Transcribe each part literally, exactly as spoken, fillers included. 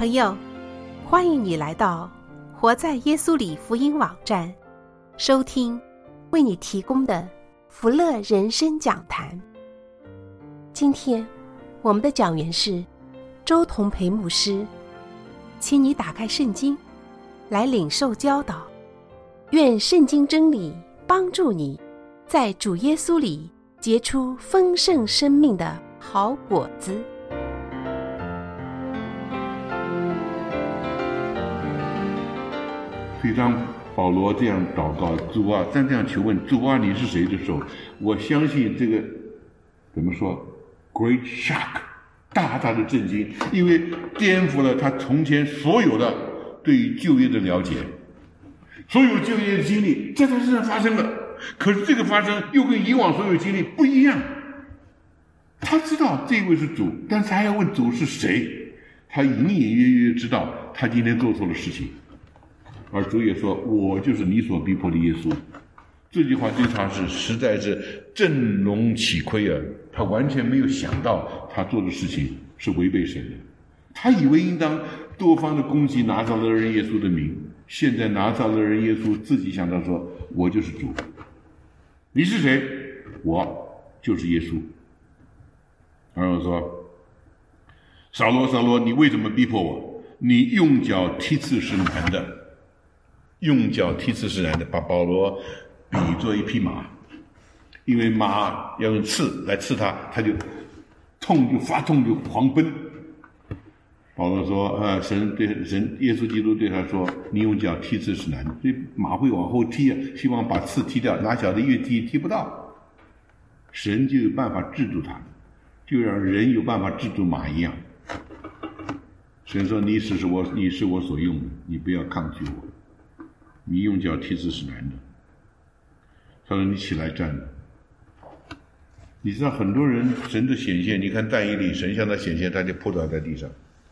朋友，欢迎你来到活在耶稣里福音网站，收听为你提供的福乐人生讲坛。今天我们的讲员是周同培牧师，请你打开圣经来领受教导，愿圣经真理帮助你在主耶稣里结出丰盛生命的好果子。 所以当保罗这样祷告，主啊，但这样求问，主啊，你是谁的时候，我相信这个怎么说 great shock， 大大的震惊，因为颠覆了他从前所有的对于旧约的了解，所有旧约的经历在他身上发生了，可是这个发生又跟以往所有经历不一样。他知道这位是主，但是他要问主是谁，他隐隐约约知道他今天做错了事情，而主也说，我就是你所逼迫的耶稣。这句话对他是实在是振聋起聩啊！他完全没有想到他做的事情是违背神的，他以为应当多方的攻击拿撒勒人耶稣的名，现在拿撒勒人耶稣自己想到说，我就是主。你是谁？我就是耶稣。然后说，扫罗扫罗，你为什么逼迫我？你用脚踢刺是难的，用脚踢刺是难的，把保罗比作一匹马，因为马要用刺来刺他，他就痛就发痛就狂奔。保罗说，呃，神对神耶稣基督对他说，你用脚踢刺是难的，所以马会往后踢啊，希望把刺踢掉，拿脚的越踢踢不到，神就有办法制住他，就让人有办法制住马一样。神说，你是我，你是我所用的，你不要抗拒我，你用脚踢刺是难的。他说，你起来站着。你知道很多人神的显现，你看但以理，神向他显现，他就扑倒在地上。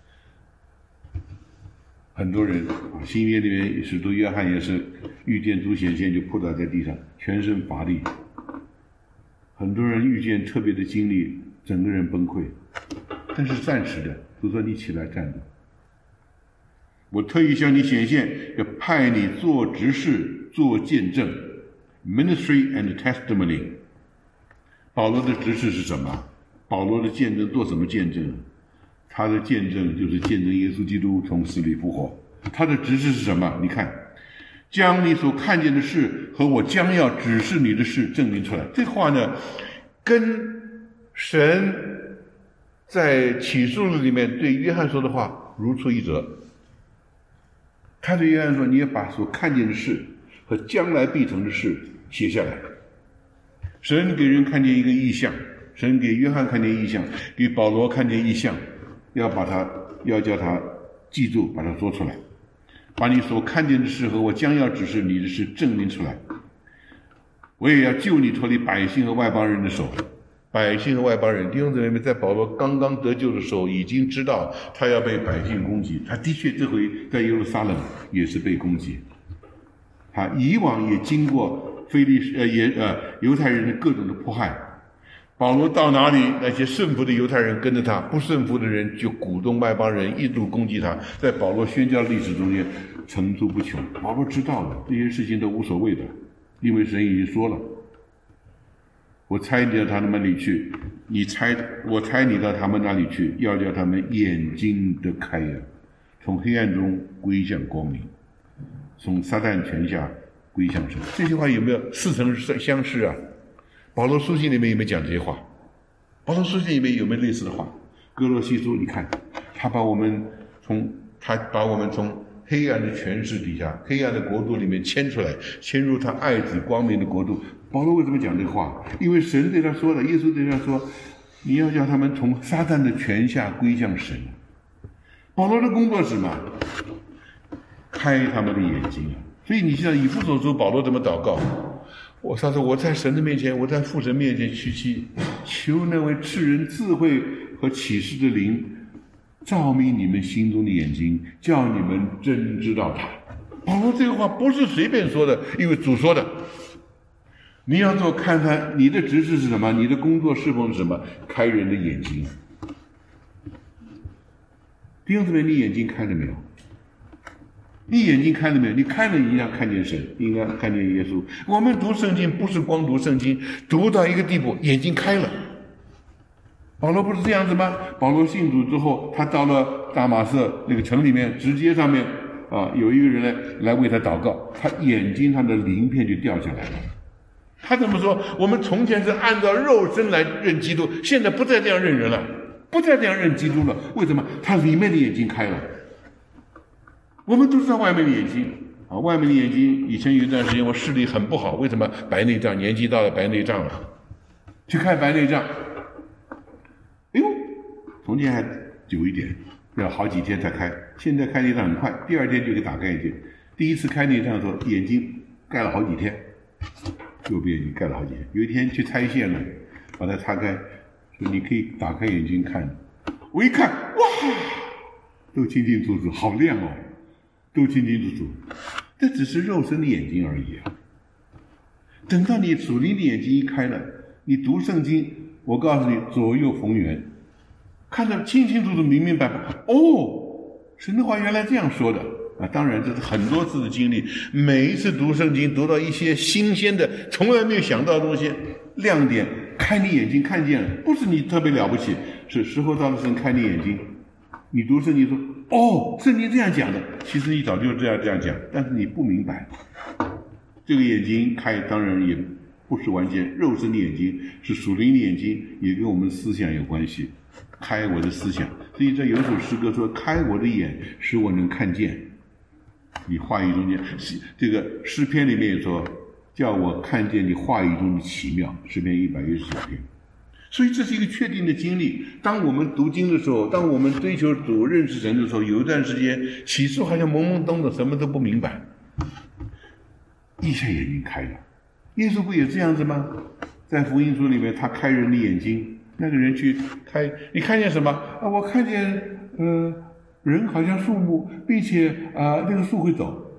很多人新约里面使徒约翰也是遇见主显现就扑倒在地上，全身乏力。很多人遇见特别的经历，整个人崩溃，但是暂时的。主说，你起来站着，我特意向你显现，要派你做执事，做见证 ，ministry and testimony。保罗的执事是什么？保罗的见证做什么见证？他的见证就是见证耶稣基督从死里复活。他的执事是什么？你看，将你所看见的事和我将要指示你的事证明出来。这话呢，跟神在启示录里面对约翰说的话如出一辙。他对约翰说，你要把所看见的事和将来必成的事写下来。神给人看见一个异象，神给约翰看见异象，给保罗看见异象，要把他要叫他记住，把它说出来，把你所看见的事和我将要指示你的事证明出来。我也要救你脱离百姓和外邦人的手。百姓和外邦人，弟兄姊妹们，在保罗刚刚得救的时候，已经知道他要被百姓攻击。他的确这回在耶路撒冷也是被攻击。他以往也经过非利呃也呃犹太人的各种的迫害。保罗到哪里，那些顺服的犹太人跟着他，不顺服的人就鼓动外邦人一度攻击他。在保罗宣教历史中间层出不穷。保罗知道了这些事情都无所谓的，因为神已经说了，我差你到他们那里去，你差我差你到他们那里去，要叫他们眼睛得开呀，从黑暗中归向光明，从撒旦权下归向神。这句话有没有似曾相识啊？保罗书信里面有没有讲这些话？保罗书信里面有没有类似的话？哥罗西书，你看，他把我们从他把我们从黑暗的权势底下，黑暗的国度里面牵出来，牵入他爱子光明的国度。保罗为什么讲这个话？因为神对他说的，耶稣对他说，你要叫他们从撒旦的权下归向神。保罗的工作是什么？开他们的眼睛。所以你知道以弗所书保罗怎么祷告？我他说，我在神的面前，我在父神面前屈膝，求那位赐人智慧和启示的灵照明你们心中的眼睛，叫你们真知道他。保罗这个话不是随便说的，因为主说的。你要做看看你的职事是什么，你的工作侍奉是什么，开人的眼睛。弟弟兄姊妹，你眼睛开了没有？你眼睛开了没有？你开了，你应该看见神，应该看见耶稣。我们读圣经不是光读圣经，读到一个地步，眼睛开了。保罗不是这样子吗？保罗信主之后，他到了大马色那个城里面，直街上面啊，有一个人来来为他祷告，他眼睛他的鳞片就掉下来了。他怎么说？我们从前是按照肉身来认基督，现在不再这样认人了，不再这样认基督了。为什么？他里面的眼睛开了。我们都知道外面的眼睛啊，外面的眼睛，以前有一段时间我视力很不好，为什么？白内障，年纪到了白内障了，去看白内障。哎呦，从前还久一点，要好几天才开，现在开内障很快，第二天就给打开眼睛。第一次开内障的时候，眼睛盖了好几天，右边眼睛盖了好几天。有一天去拆线了，把它擦开，说你可以打开眼睛看。我一看，哇，都清清楚楚，好亮哦，都清清楚楚。这只是肉身的眼睛而已啊。等到你属灵的眼睛一开了，你读圣经，我告诉你，左右逢源，看得清清楚楚、明明白白。哦，神的话原来这样说的啊！当然，这是很多次的经历，每一次读圣经，读到一些新鲜的、从来没有想到的东西，亮点，开你眼睛看见了，不是你特别了不起，是时候到了，神开你眼睛。你读圣经说，哦，圣经这样讲的，其实你早就这样这样讲，但是你不明白。这个眼睛开，当然也不是完全肉身的眼睛，是属灵的眼睛，也跟我们思想有关系。开我的思想，所以这有一首诗歌说：“开我的眼，使我能看见。”你话语中间，这个诗篇里面也说：“叫我看见你话语中的奇妙。”诗篇一百一十九篇。所以这是一个确定的经历。当我们读经的时候，当我们追求主、认识神的时候，有一段时间，起初好像懵懵懂懂，什么都不明白。一下眼睛开了，耶稣不也这样子吗？在福音书里面，他开人的眼睛，那个人去开，你看见什么啊？我看见呃人好像树木，并且啊、呃、那个树会走。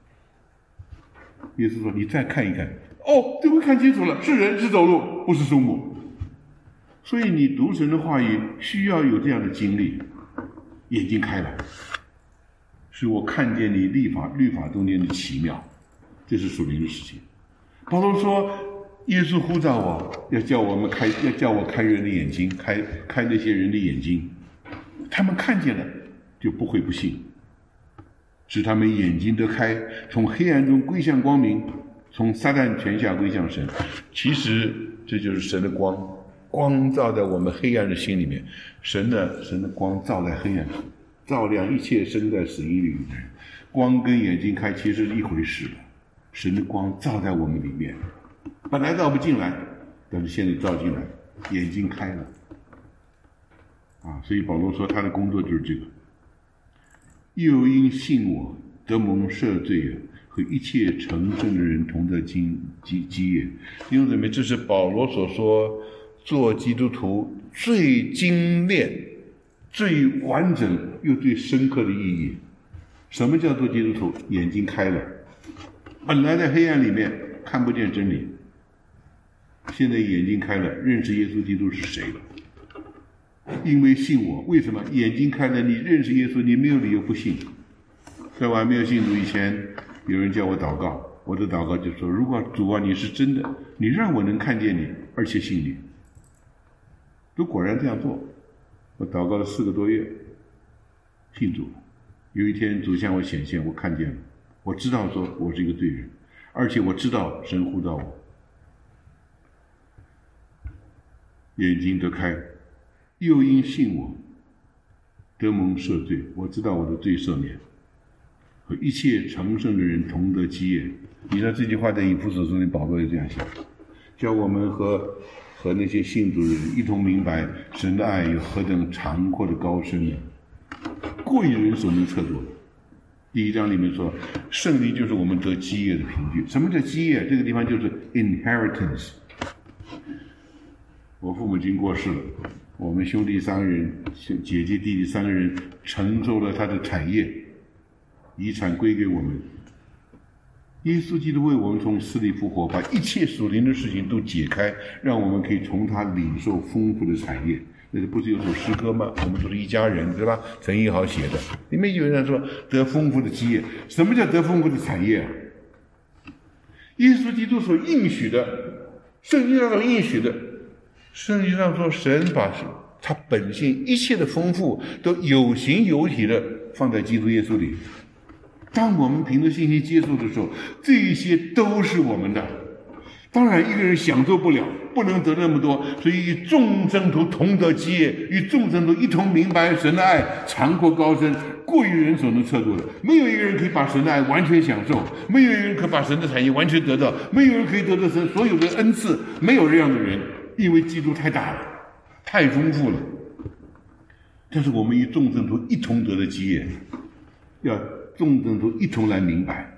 耶稣说：“你再看一看。”哦，这回看清楚了，是人是走路，不是树木。所以你读神的话语需要有这样的经历，眼睛开了，使我看见你律法律法中间的奇妙。这是属灵的事情。保罗说，耶稣呼召我，要叫我们开，要叫我开人的眼睛，开开那些人的眼睛，他们看见了，就不会不信，使他们眼睛得开，从黑暗中归向光明，从撒旦权下归向神。其实这就是神的光，光照在我们黑暗的心里面，神的神的光照在黑暗中，照亮一切生在死荫里的人。光跟眼睛开其实是一回事了。神的光照在我们里面，本来照不进来，但是现在照进来，眼睛开了啊！所以保罗说他的工作就是这个。又因信我得蒙赦罪，和一切成圣的人同得基基基业。弟兄姊妹，这是保罗所说做基督徒最精炼、最完整又最深刻的意义。什么叫做基督徒？眼睛开了。本来在黑暗里面看不见真理，现在眼睛开了，认识耶稣基督是谁了。因为信我，为什么？眼睛开了，你认识耶稣，你没有理由不信。在我还没有信主以前，有人叫我祷告，我的祷告就说：如果主啊，你是真的，你让我能看见你，而且信你。都果然这样做，我祷告了四个多月，信主了。有一天主向我显现，我看见了。我知道说我是一个罪人，而且我知道神呼召我，眼睛得开，又因信我得蒙赦罪。我知道我的罪赦免，和一切成圣的人同得基业。你知道这句话在以弗所书里保罗也这样想，叫我们和和那些信主的人一同明白神的爱有何等长阔的高深呢？过于人所能测度的。第一章里面说，圣灵就是我们得基业的凭据。什么叫基业？这个地方就是 inheritance。我父母亲过世了，我们兄弟三个人，姐姐弟弟三个人承受了他的产业，遗产归给我们。 耶稣基督为我们从死里复活，把一切属灵的事情都解开，让我们可以从他领受丰富的产业。那不是有首诗歌吗？我们都是一家人，对吧？陈一豪写的，里面有人说得丰富的基业。什么叫得丰富的产业啊？耶稣基督所应许的，圣经上所应许的，圣经上说神把他本性一切的丰富都有形有体的放在基督耶稣里。当我们凭着信心接受的时候，这些都是我们的。当然一个人享受不了，不能得那么多，所以与众生徒同得基业，与众生徒一同明白神的爱长阔高深，过于人所能测度的。没有一个人可以把神的爱完全享受，没有一个人可以把神的产业完全得到，没有人可以得到神所有的恩赐，没有这样的人，因为基督太大了，太丰富了。但是我们与众生徒一同得的基业，要众生徒一同来明白，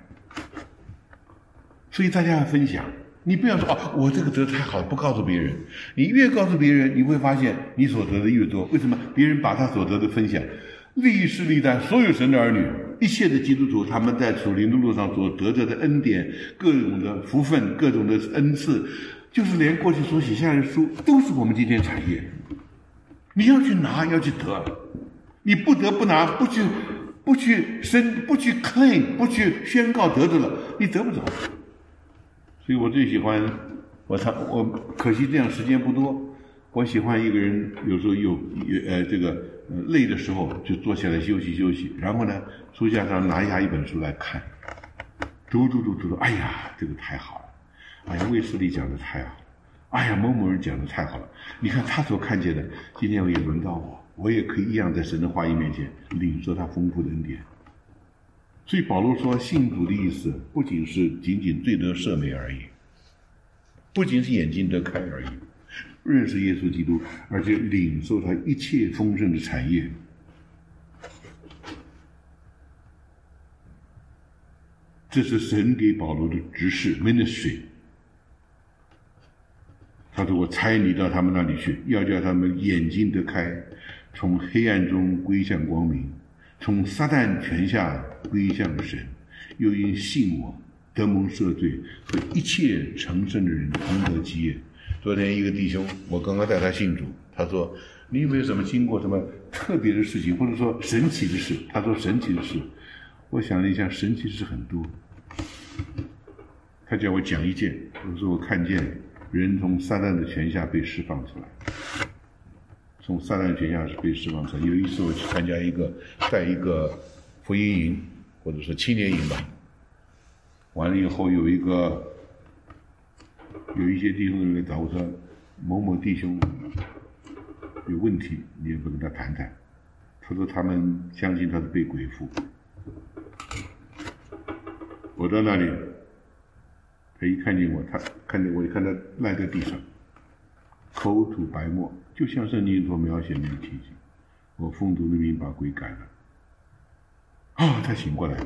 所以大家要分享。你不要说哦，我这个得太好了，不告诉别人。你越告诉别人，你会发现你所得的越多。为什么？别人把他所得的分享，历世历代所有神的儿女，一切的基督徒，他们在属灵的路上所得着的恩典，各种的福分，各种的恩赐，就是连过去所写下来的书，都是我们今天产业。你要去拿，要去得，你不得不拿，不去不去申，不去 claim， 不去宣告得着了，你得不着。所以我最喜欢，我他我可惜这样时间不多。我喜欢一个人有时候有呃这个呃累的时候就坐下来休息休息，然后呢书架上拿下一本书来看，读读读读，哎呀这个太好了，哎呀卫斯理讲的太好了，哎呀某某人讲的太好了。你看他所看见的，今天也轮到我，我也可以一样在神的话语面前领受他丰富的恩典。所以保罗说信主的意思不仅是仅仅罪得赦免而已，不仅是眼睛得开而已，认识耶稣基督，而且领受他一切丰盛的产业。这是神给保罗的指示 ministry。 他说我差你到他们那里去，要叫他们眼睛得开，从黑暗中归向光明，从撒旦权下归向神，又因信我得蒙赦罪，和一切成圣的人同得基业。昨天一个弟兄，我刚刚带他信主，他说你有没有什么经过什么特别的事情，或者说神奇的事？他说神奇的事，我想了一下，神奇的事很多。他叫我讲一件，我说我看见人从撒旦的权下被释放出来，从撒旦权下是被释放出来。有一次我去参加一个在一个福音营，或者说青年营吧，完了以后有一个有一些弟兄来找我说某某弟兄有问题，你也不跟他谈谈。他说他们相信他是被鬼附。我到那里，他一看见我，他看见我，一看他赖在地上，口吐白沫，就像圣经所描写那个情形。我奉主的名把鬼赶了。啊，他醒过来了。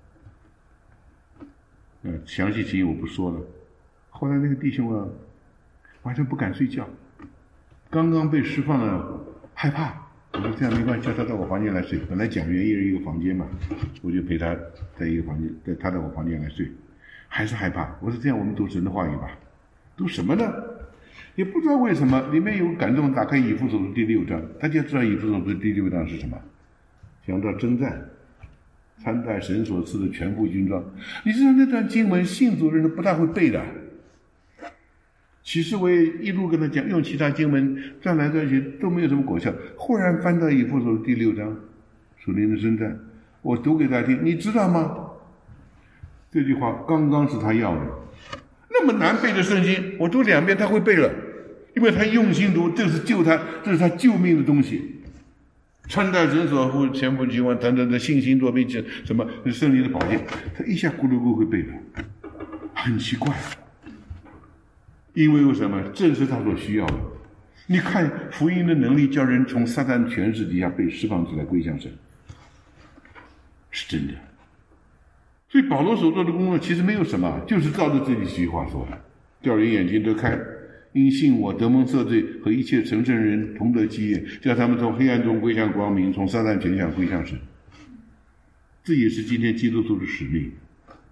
呃，详细情形我不说了。后来那个弟兄啊，晚上不敢睡觉，刚刚被释放了，害怕。我说这样没关系，叫他到我房间来睡。本来讲员一人一个房间嘛，我就陪他在一个房间，在他到我房间来睡，还是害怕。我说这样我们读神的话语吧，读什么呢？也不知道为什么，里面有感动，打开以弗所书第六章，大家知道以弗所书第六章是什么？讲到征战，参戴神所赐的全副军装。你知道那段经文，信主的人都不大会背的。其实我也一路跟他讲，用其他经文转来转去都没有什么果效。忽然翻到以弗所书第六章，属灵的征战，我读给他听，你知道吗？这句话刚刚是他要的。那么难背的圣经，我读两遍他会背了，因为他用心读，这是救他，这是他救命的东西。穿戴神所付全副军装，等等的信心作兵什么圣灵的宝剑，他一下咕噜咕会背了，很奇怪。因为为什么？正是他所需要的。你看福音的能力，叫人从撒旦权势底下被释放出来，归向神，是真的。所以保罗所做的工作其实没有什么，就是照着这几句话说的，叫人眼睛得开，因信我得蒙赦罪，和一切成圣人同得基业，叫他们从黑暗中归向光明，从撒旦权下归向神。这也是今天基督徒的使命。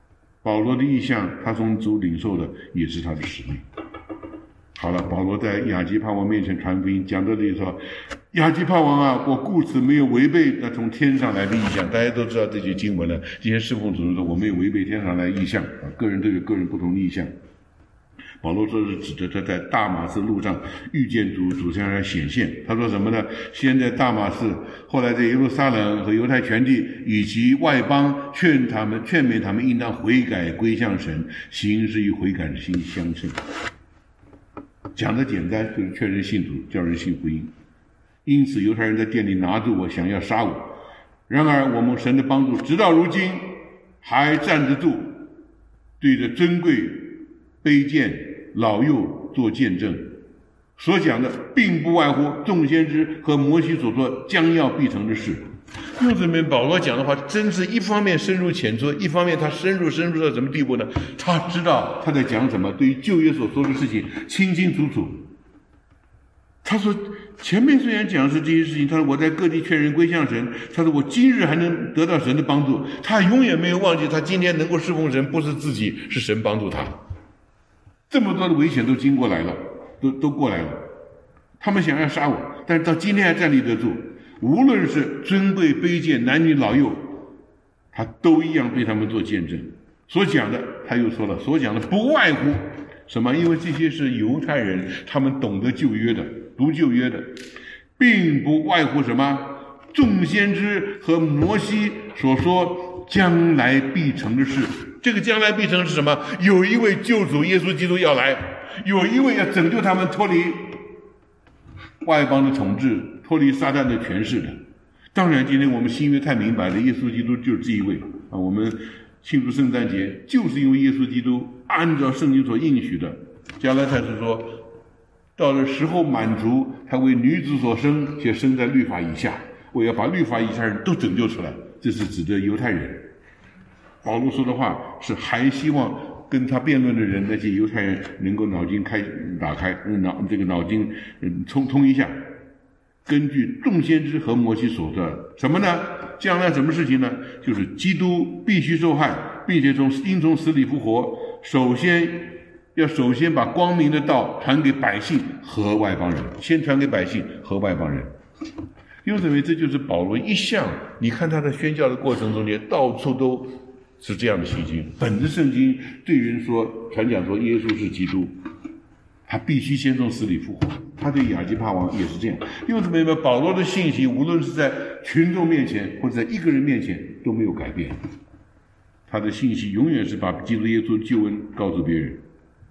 保罗的意向，他从主领受的也是他的使命。好了，保罗在亚基帕王面前传福音，讲到这里说，亚基帕王啊，我故此没有违背那从天上来的意象。大家都知道这些经文了，这些侍奉主说我没有违背天上来的意象啊，个人都有个人不同的意象。保罗说是指着他在大马士路上遇见主，主向他显现。他说什么呢？先在大马士，后来在耶路撒冷和犹太全地以及外邦，劝他们劝勉他们应当悔改归向神，行事与悔改的心相称。讲的简单，就是劝人信主，叫人信福音。因此犹太人在店里拿住我，想要杀我。然而我们神的帮助直到如今还站得住，对着尊贵卑贱老幼做见证。所讲的并不外乎众先知和摩西所说将要必成的事。用这边保罗讲的话，真是一方面深入浅出，一方面他深入深入到什么地步呢？他知道他在讲什么，对于旧约所说的事情清清楚楚。他说前面虽然讲的是这些事情，他说我在各地劝人归向神，他说我今日还能得到神的帮助。他永远没有忘记他今天能够侍奉神，不是自己，是神帮助他。这么多的危险都经过来了，都都过来了。他们想要杀我，但是到今天还站立得住。无论是尊贵卑贱男女老幼，他都一样对他们做见证。所讲的他又说了，所讲的不外乎什么？因为这些是犹太人，他们懂得旧约的，读旧约的，并不外乎什么？众先知和摩西所说将来必成的事。这个将来必成是什么？有一位救主耶稣基督要来，有一位要拯救他们脱离外邦的统治，脱离撒旦的权势的。当然今天我们新约太明白了，耶稣基督就是这一位啊！我们庆祝圣诞节就是因为耶稣基督按照圣经所应许的。加拉太书说，到了时候满足，他为女子所生，且生在律法以下，我要把律法以下人都拯救出来。这是指的犹太人。保罗说的话是还希望跟他辩论的人，那些犹太人能够脑筋开打开，脑这个脑筋嗯通通一下。根据众先知和摩西所说的什么呢？将来什么事情呢？就是基督必须受害，并且从应从死里复活。首先要首先把光明的道传给百姓和外邦人，先传给百姓和外邦人。因为认为这就是保罗一向，你看他在宣教的过程中间，到处都是这样的信息。本着圣经对人说，传讲说耶稣是基督，他必须先从死里复活。他对亚基帕王也是这样。因为什么？保罗的信息无论是在群众面前或者在一个人面前都没有改变，他的信息永远是把基督耶稣的救恩告诉别人。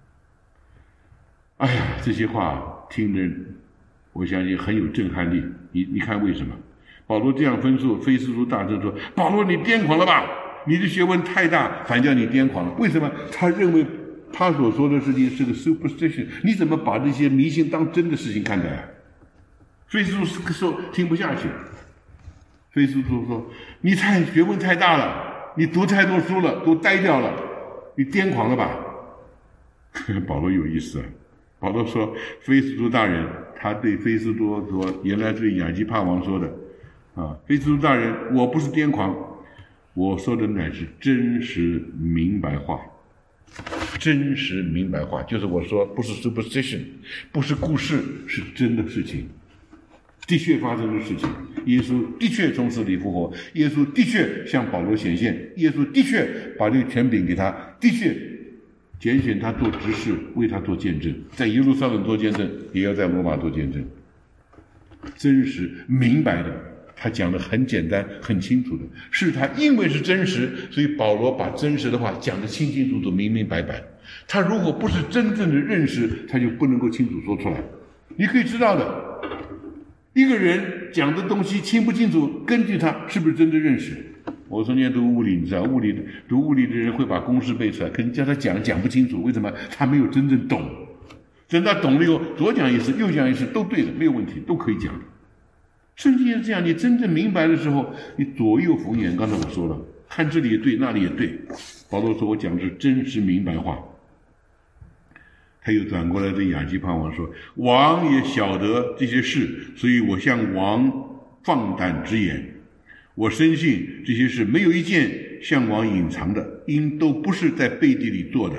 哎呀，这些话听着我相信很有震撼力。你你看为什么？保罗这样分述，非斯都大声说，保罗你癫狂了吧，你的学问太大，反叫你癫狂了。为什么？他认为他所说的事情是个 superstition， 你怎么把这些迷信当真的事情看待啊？非斯都说听不下去，非斯都说你太学问太大了，你读太多书了，都呆掉了，你癫狂了吧？保罗有意思啊，保罗说非斯都大人，他对非斯都说，原来对亚基帕王说的啊，非斯都大人，我不是癫狂，我说的乃是真实明白话。真实明白话就是我说不是 superstition， 不是故事，是真的事情，的确发生的事情。耶稣的确从死里复活，耶稣的确向保罗显现，耶稣的确把这个权柄给他，的确拣选他做执事，为他做见证，在耶路撒冷做见证，也要在罗马做见证。真实明白的，他讲的很简单很清楚的，是他因为是真实，所以保罗把真实的话讲得清清楚楚明明白白。他如果不是真正的认识，他就不能够清楚说出来。你可以知道的，一个人讲的东西清不清楚，根据他是不是真的认识。我从前读物理，你知道物理读物理的人会把公式背出来，可你叫他讲讲不清楚，为什么？他没有真正懂。等他懂了以后，左讲一次右讲一次都对的，没有问题，都可以讲。圣经是这样，你真正明白的时候，你左右逢源。刚才我说了，看这里也对，那里也对。保罗说我讲的是真实明白话。他又转过来对亚基帕王说，王也晓得这些事，所以我向王放胆直言， 我深信这些事没有一件向往隐藏的，因都不是在背地里做的。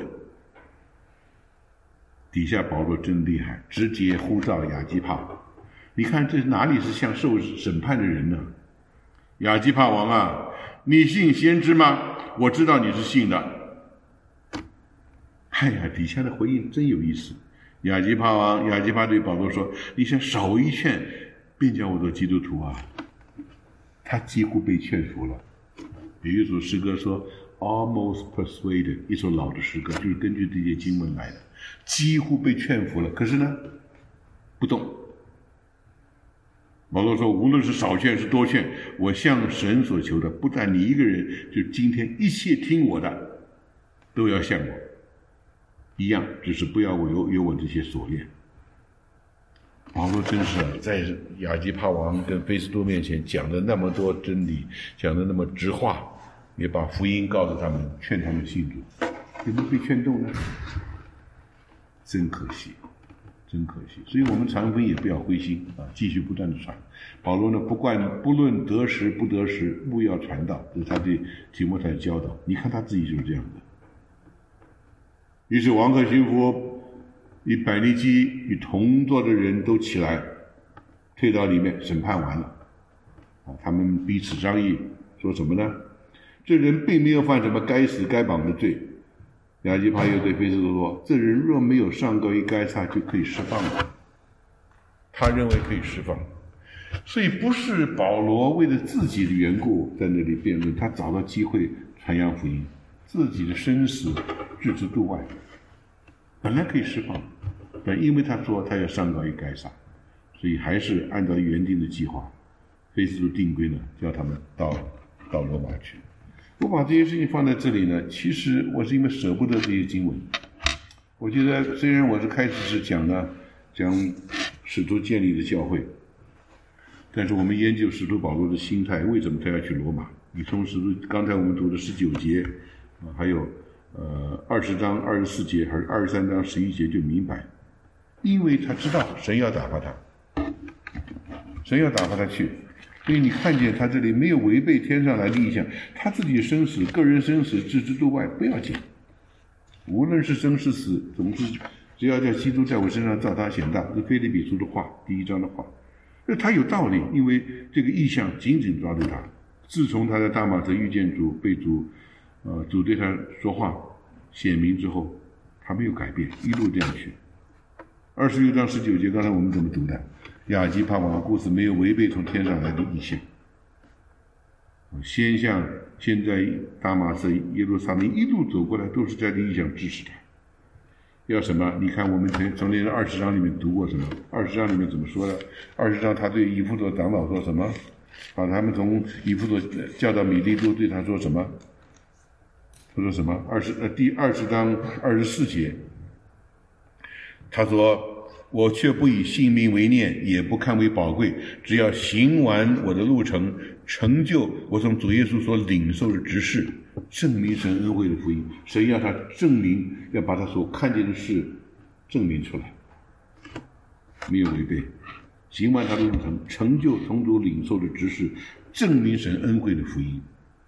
底下保罗真厉害，直接呼召亚基帕。你看这哪里是像受审判的人呢？亚基帕王啊，你信先知吗？我知道你是信的。哎呀，底下的回应真有意思。亚基帕王，亚基帕对保罗说：“你想少一劝，便叫我做基督徒啊！”他几乎被劝服了。有一首诗歌说 almost persuaded， 一首老的诗歌，就是根据这些经文来的，几乎被劝服了。可是呢，不动。保罗说：“无论是少劝是多劝，我向神所求的，不但你一个人，就今天一切听我的，都要像我一样，只是不要我有有我这些锁链。”保罗真是在亚基帕王跟菲斯都面前讲了那么多真理，讲的那么直话，也把福音告诉他们，劝他们信主，有没有被劝动呢？真可惜，真可惜。所以我们传福音也不要灰心啊，继续不断的传。保罗呢，不管不论得时不得时，务要传道，这是他对提摩太的教导。你看他自己就是这样的。于是王克巡抚与百利基与同座的人都起来，退到里面，审判完了。啊，他们彼此商议，说什么呢？这人并没有犯什么该死该绑的罪。亚基帕又对菲斯都说：“这人若没有上告于该撒，就可以释放了。”他认为可以释放，所以不是保罗为了自己的缘故在那里辩论，他找到机会传扬福音，自己的生死置之度外，本来可以释放，但因为他说他要上告于该撒，所以还是按照原定的计划，菲斯都定规呢，叫他们到到罗马去。我把这些事情放在这里呢，其实我是因为舍不得这些经文。我觉得虽然我是开始是讲呢讲使徒建立的教会，但是我们研究使徒保罗的心态，为什么他要去罗马？你从使徒刚才我们读的十九节，啊，还有呃二十章二十四节还是二十三章十一节就明白，因为他知道神要打发他，神要打发他去。所以你看见他这里没有违背天上来的意向，他自己生死个人生死置之度外不要紧，无论是生是死，总是只要叫基督在我身上照他显大，是腓立比书的话，第一章的话。那他有道理，因为这个意向紧紧抓住他。自从他在大马色遇见主，被主呃主对他说话显明之后，他没有改变，一路这样去。二十六章十九节，刚才我们怎么读的？亚基帕王的故事没有违背从天上来的意向，先向现在大马色耶路撒冷一路走过来，都是在这意向支持他。要什么？你看我们从从那二十章里面读过什么？二十章里面怎么说的？二十章他对以弗所长老说什么？把他们从以弗所叫到米利都，对他说什么？他说什么？二十呃第二十章二十四节，他说。我却不以性命为念，也不看为宝贵，只要行完我的路程，成就我从主耶稣所领受的职事，证明神恩惠的福音。神要他证明，要把他所看见的事证明出来，没有违背。行完他的路程，成就从主领受的职事，证明神恩惠的福音。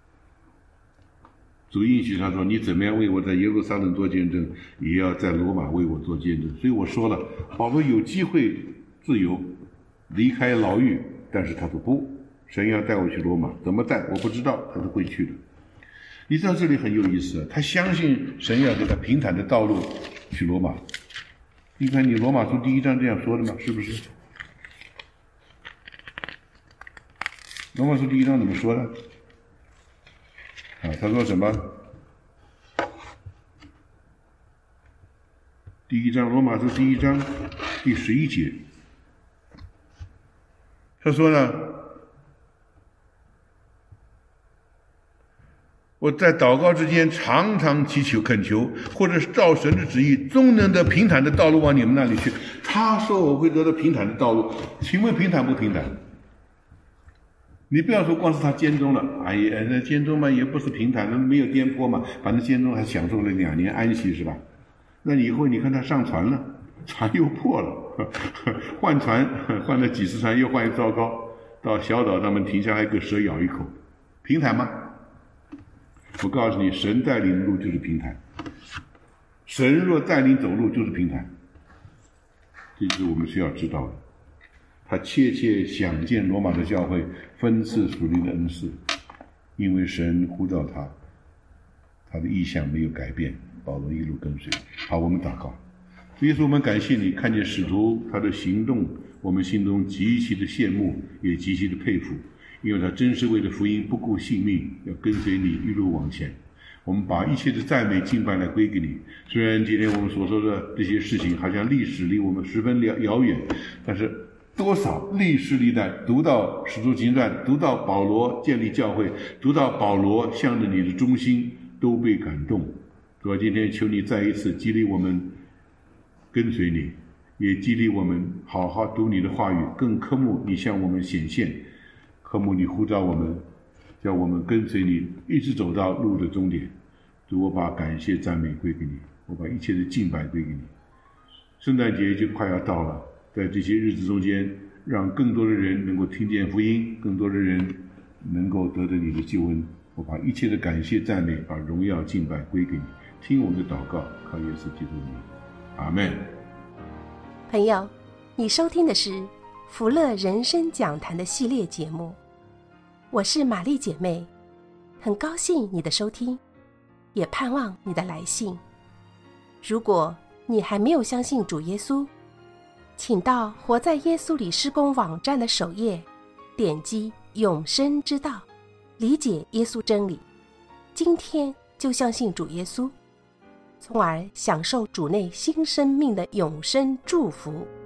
主应许他说：“你怎么样为我在耶路撒冷做见证，也要在罗马为我做见证。”所以我说了，保罗有机会自由离开牢狱，但是他说不，神要带我去罗马，怎么带我不知道，他是会去的。你知道这里很有意思，他相信神要给他平坦的道路去罗马。你看你罗马书第一章这样说的吗？是不是？罗马书第一章怎么说的？啊，他说什么？第一章，罗马书第一章第十一节，他说呢，我在祷告之间常常祈求恳求，或者是照神的旨意，终能得平坦的道路往你们那里去。他说我会得到平坦的道路，请问平坦不平坦？你不要说光是他监中了，哎呀，那监中嘛也不是平坦，那没有颠簸嘛，反正监中还享受了两年安息是吧？那以后你看他上船了，船又破了，换船换了几次船又换一糟糕， 到小岛上面停下来一个蛇咬一口，平坦吗？我告诉你，神带领的路就是平坦，神若带领走路就是平坦，这是我们需要知道的。他切切想见罗马的教会分赐属灵的恩赐，因为神呼召他，他的意向没有改变，保罗一路跟随。好，我们祷告。耶稣，我们感谢你，看见使徒他的行动，我们心中极其的羡慕，也极其的佩服，因为他真是为了福音不顾性命，要跟随你一路往前。我们把一切的赞美敬拜来归给你。虽然今天我们所说的这些事情好像历史离我们十分遥远，但是多少历史历代读到使徒行传，读到保罗建立教会，读到保罗向着你的忠心，都被感动。主啊，今天求你再一次激励我们跟随你，也激励我们好好读你的话语，更渴慕你向我们显现，渴慕你呼召我们，叫我们跟随你一直走到路的终点。主，我把感谢赞美归给你，我把一切的敬拜归给你。圣诞节就快要到了，在这些日子中间，让更多的人能够听见福音，更多的人能够得到你的救恩。我把一切的感谢赞美把荣耀敬拜归给你，听我们的祷告，靠耶稣基督的名，阿们。 朋友，你收听的是福乐人生讲坛的系列节目，我是玛丽姐妹，很高兴你的收听，也盼望你的来信。如果你还没有相信主耶稣，请到活在耶稣里施工网站的首页，点击永生之道，理解耶稣真理，今天就相信主耶稣，从而享受主内新生命的永生祝福。